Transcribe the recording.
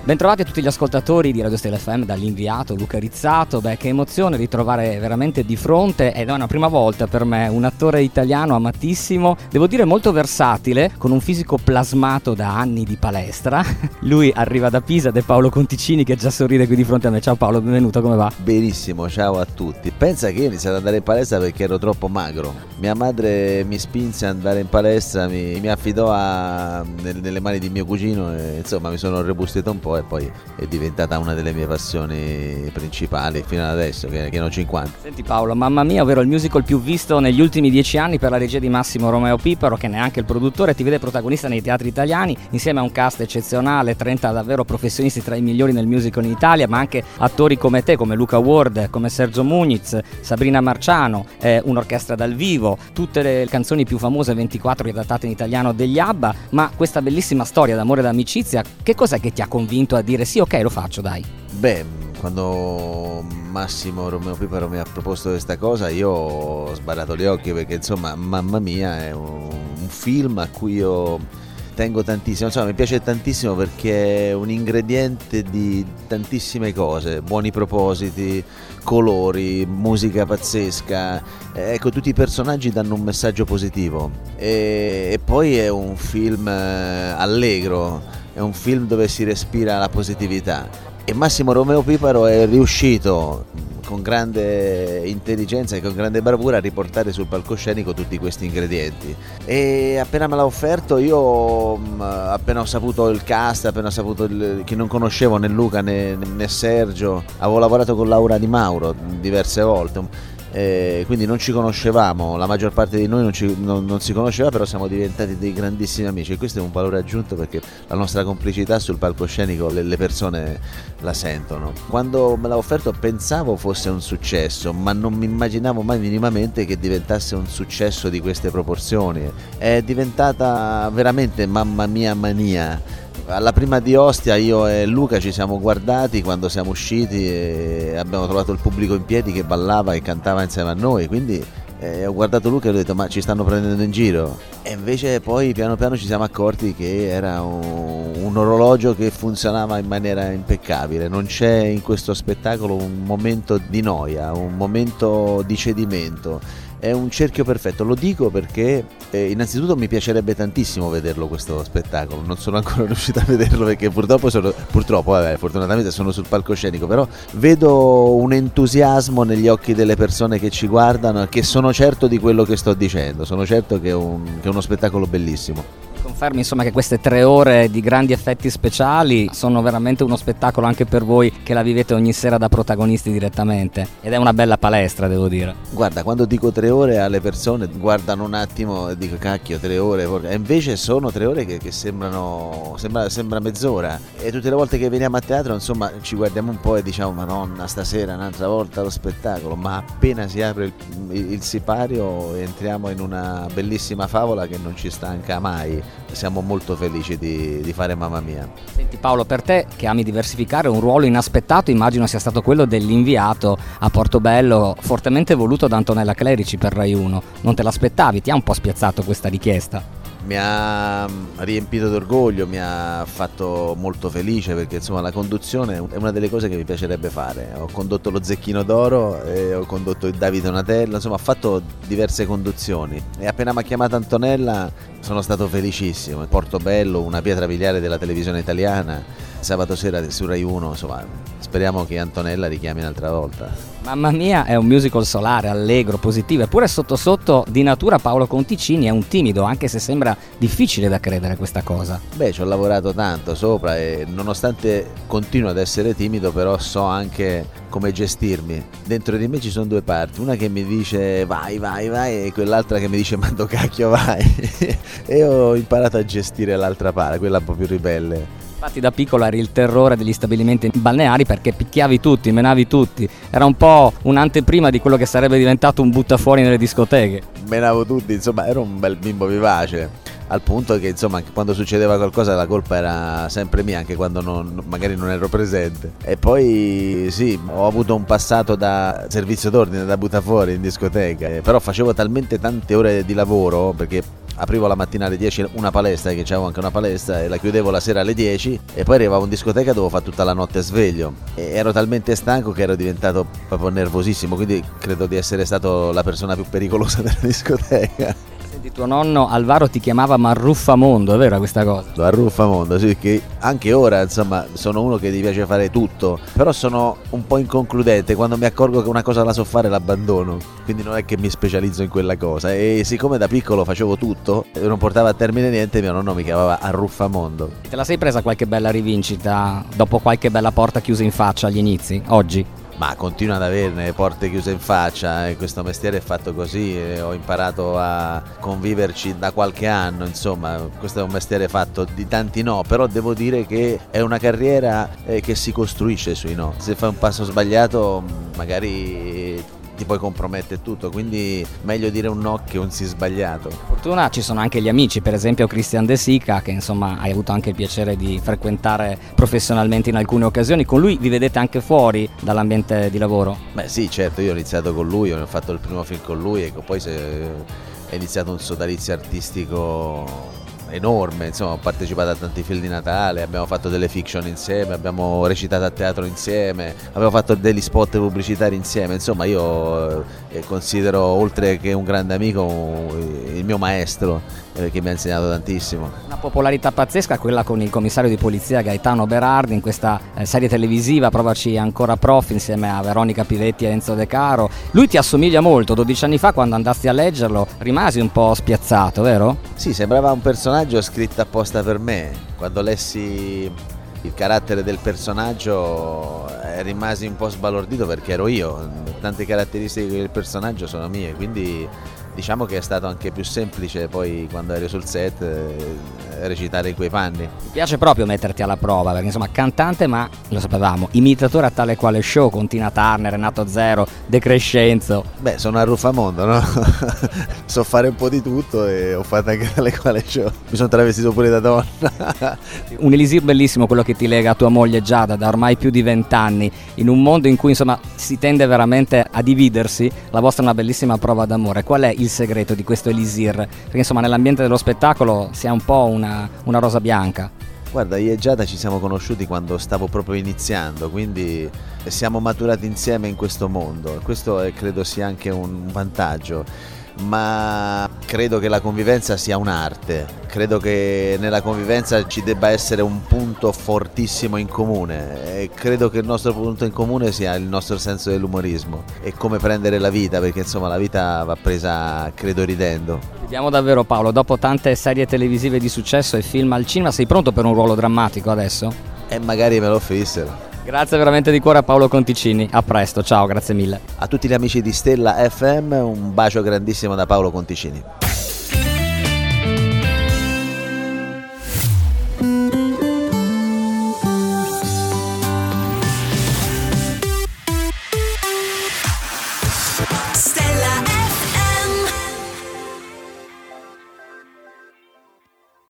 Bentrovati a tutti gli ascoltatori di Radio Stella FM dall'inviato Luca Rizzato. Che emozione ritrovare veramente di fronte, ed è una prima volta per me, un attore italiano amatissimo, devo dire molto versatile, con un fisico plasmato da anni di palestra. Lui arriva da Pisa ed è Paolo Conticini che già sorride qui di fronte a me. Ciao Paolo, benvenuto, come va? Benissimo, ciao a tutti. Pensa che io ho iniziato ad andare in palestra perché ero troppo magro. Mia madre mi spinse ad andare in palestra, mi affidò nelle mani di mio cugino e insomma mi sono robustito un po' e poi è diventata una delle mie passioni principali fino ad adesso che ne ho 50. Senti Paolo, Mamma Mia, ovvero il musical più visto negli ultimi 10 anni per la regia di Massimo Romeo Piparo, che ne è anche il produttore, ti vede protagonista nei teatri italiani insieme a un cast eccezionale, 30 davvero professionisti tra i migliori nel musical in Italia, ma anche attori come te, come Luca Ward, come Sergio Muniz, Sabrina Marciano, un'orchestra dal vivo, tutte le canzoni più famose 24 riadattate in italiano degli ABBA. Ma questa bellissima storia d'amore e d'amicizia, che cos'è che ti ha convinto a dire sì, ok, lo faccio, dai? Quando Massimo Romeo Piparo mi ha proposto questa cosa io ho sbarrato gli occhi perché insomma Mamma Mia è un film a cui io tengo tantissimo, insomma mi piace tantissimo perché è un ingrediente di tantissime cose, buoni propositi, colori, musica pazzesca, ecco, tutti i personaggi danno un messaggio positivo e poi è un film allegro, è un film dove si respira la positività e Massimo Romeo Piparo è riuscito con grande intelligenza e con grande bravura a riportare sul palcoscenico tutti questi ingredienti e appena me l'ha offerto io appena ho saputo il cast, appena ho saputo che non conoscevo né Luca né Sergio, avevo lavorato con Laura Di Mauro diverse volte, quindi non ci conoscevamo, la maggior parte di noi non si conosceva, però siamo diventati dei grandissimi amici e questo è un valore aggiunto perché la nostra complicità sul palcoscenico le persone la sentono. Quando me l'ha offerto pensavo fosse un successo, ma non mi immaginavo mai minimamente che diventasse un successo di queste proporzioni. È diventata veramente Mamma Mia mania. Alla prima di Ostia io e Luca ci siamo guardati quando siamo usciti e abbiamo trovato il pubblico in piedi che ballava e cantava insieme a noi, quindi ho guardato Luca e ho detto ma ci stanno prendendo in giro, e invece poi piano piano ci siamo accorti che era un orologio che funzionava in maniera impeccabile, non c'è in questo spettacolo un momento di noia, un momento di cedimento. È un cerchio perfetto, lo dico perché innanzitutto mi piacerebbe tantissimo vederlo questo spettacolo, non sono ancora riuscito a vederlo perché fortunatamente sono sul palcoscenico, però vedo un entusiasmo negli occhi delle persone che ci guardano e che sono certo di quello che sto dicendo, sono certo che è uno spettacolo bellissimo. Confermi insomma che queste 3 ore di grandi effetti speciali sono veramente uno spettacolo anche per voi che la vivete ogni sera da protagonisti direttamente, ed è una bella palestra, devo dire. Guarda, quando dico 3 ore alle persone guardano un attimo e dico cacchio 3 ore, e invece sono 3 ore che sembra mezz'ora, e tutte le volte che veniamo a teatro insomma ci guardiamo un po' e diciamo Madonna, stasera un'altra volta lo spettacolo, ma appena si apre il sipario entriamo in una bellissima favola che non ci stanca mai. Siamo molto felici di fare Mamma Mia. Senti Paolo, per te che ami diversificare, un ruolo inaspettato immagino sia stato quello dell'inviato a Portobello, fortemente voluto da Antonella Clerici per Rai 1. Non te l'aspettavi? Ti ha un po' spiazzato questa richiesta? Mi ha riempito d'orgoglio, mi ha fatto molto felice perché insomma la conduzione è una delle cose che mi piacerebbe fare. Ho condotto lo Zecchino d'Oro e ho condotto il Davide Donatello, insomma ho fatto diverse conduzioni e appena mi ha chiamato Antonella sono stato felicissimo. Portobello, una pietra miliare della televisione italiana, sabato sera su Rai 1, insomma speriamo che Antonella richiami un'altra volta. Mamma Mia è un musical solare, allegro, positivo, eppure sotto sotto di natura Paolo Conticini è un timido, anche se sembra difficile da credere questa cosa. Ci ho lavorato tanto sopra e nonostante continuo ad essere timido, però so anche come gestirmi. Dentro di me ci sono 2 parti, una che mi dice vai e quell'altra che mi dice ma dove cacchio vai? E ho imparato a gestire l'altra parte, quella un po' più ribelle. Infatti da piccolo eri il terrore degli stabilimenti balneari perché picchiavi tutti, menavi tutti, era un po' un'anteprima di quello che sarebbe diventato un buttafuori nelle discoteche. Menavo tutti, insomma ero un bel bimbo vivace, al punto che insomma quando succedeva qualcosa la colpa era sempre mia, anche quando magari non ero presente. E poi sì, ho avuto un passato da servizio d'ordine, da buttafuori in discoteca, però facevo talmente tante ore di lavoro perché aprivo la mattina alle 10 una palestra, che c'avevo anche una palestra, e la chiudevo la sera alle 10 e poi arrivavo in discoteca, dovevo fare tutta la notte sveglio e ero talmente stanco che ero diventato proprio nervosissimo, quindi credo di essere stato la persona più pericolosa della discoteca. Senti, tuo nonno Alvaro ti chiamava Marruffamondo, è vera questa cosa? Marruffamondo, sì, che anche ora insomma sono uno che gli piace fare tutto, però sono un po' inconcludente, quando mi accorgo che una cosa la so fare l'abbandono, quindi non è che mi specializzo in quella cosa, e siccome da piccolo facevo tutto e non portava a termine niente, mio nonno mi chiamava Arruffamondo. Te la sei presa qualche bella rivincita dopo qualche bella porta chiusa in faccia agli inizi, oggi? Ma continuo ad averne porte chiuse in faccia, e questo mestiere è fatto così, e ho imparato a conviverci da qualche anno, insomma questo è un mestiere fatto di tanti no, però devo dire che è una carriera che si costruisce sui no. Se fai un passo sbagliato magari ti poi compromette tutto, quindi meglio dire un no che un sì sbagliato. Per fortuna ci sono anche gli amici, per esempio Christian De Sica, che insomma hai avuto anche il piacere di frequentare professionalmente in alcune occasioni. Con lui vi vedete anche fuori dall'ambiente di lavoro? Beh sì, certo, io ho iniziato con lui, ho fatto il primo film con lui e poi è iniziato un sodalizio artistico enorme, insomma ho partecipato a tanti film di Natale, abbiamo fatto delle fiction insieme, abbiamo recitato a teatro insieme, abbiamo fatto degli spot pubblicitari insieme, insomma io considero, oltre che un grande amico, il mio maestro, che mi ha insegnato tantissimo. Una popolarità pazzesca quella con il commissario di polizia Gaetano Berardi in questa serie televisiva Provaci ancora prof, insieme a Veronica Pivetti e Enzo De Caro. Lui ti assomiglia molto, 12 anni fa quando andasti a leggerlo rimasi un po' spiazzato, vero? Sì, sembrava un personaggio scritto apposta per me. Quando lessi il carattere del personaggio rimasi un po' sbalordito, perché ero io, tante caratteristiche del personaggio sono mie, quindi diciamo che è stato anche più semplice poi quando ero sul set recitare in quei panni. Mi piace proprio metterti alla prova perché insomma cantante, ma lo sapevamo, imitatore a tale quale show con Tina Turner, Renato Zero, De Crescenzo. Beh, sono Arruffamondo, no? So fare un po' di tutto e ho fatto anche tale quale show. Mi sono travestito pure da donna. Un elisir bellissimo quello che ti lega a tua moglie Giada da ormai più di 20 anni, in un mondo in cui insomma si tende veramente a dividersi. La vostra è una bellissima prova d'amore. Qual è il segreto di questo elisir? Perché insomma nell'ambiente dello spettacolo si è un po' una rosa bianca. Guarda, io e Giada ci siamo conosciuti quando stavo proprio iniziando, quindi siamo maturati insieme in questo mondo. Questo credo sia anche un vantaggio, ma credo che la convivenza sia un'arte. Credo che nella convivenza ci debba essere un punto fortissimo in comune, e credo che il nostro punto in comune sia il nostro senso dell'umorismo e come prendere la vita, perché insomma la vita va presa, credo, ridendo. Vediamo davvero, Paolo, dopo tante serie televisive di successo e film al cinema, sei pronto per un ruolo drammatico adesso? E magari me lo offrissero. Grazie veramente di cuore a Paolo Conticini, a presto, ciao, grazie mille. A tutti gli amici di Stella FM un bacio grandissimo da Paolo Conticini.